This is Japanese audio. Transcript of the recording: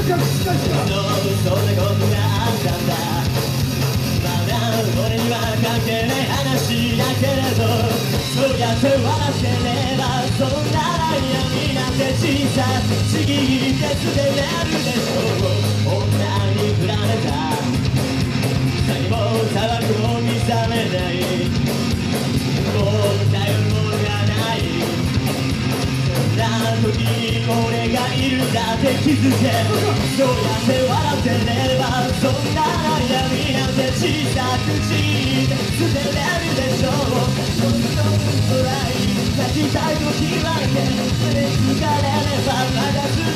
そんなことがあったんだ。まだ俺には関係ない話だけれど、そうやって笑ってればそんな闇なんて小さすぎて捨てれるでしょう。女に振られた何も砂漠を見覚めない、もう頼るものがない、そんな時に俺がいるんだって気づけ。そうやって笑ってればそんな闇なんて小さくちぎって捨てれるでしょう。どんどん辛い泣きたい時はね、それ疲れればまだ